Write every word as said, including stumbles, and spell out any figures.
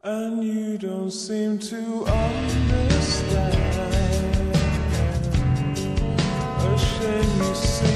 And you don't seem to understand. A shame you seem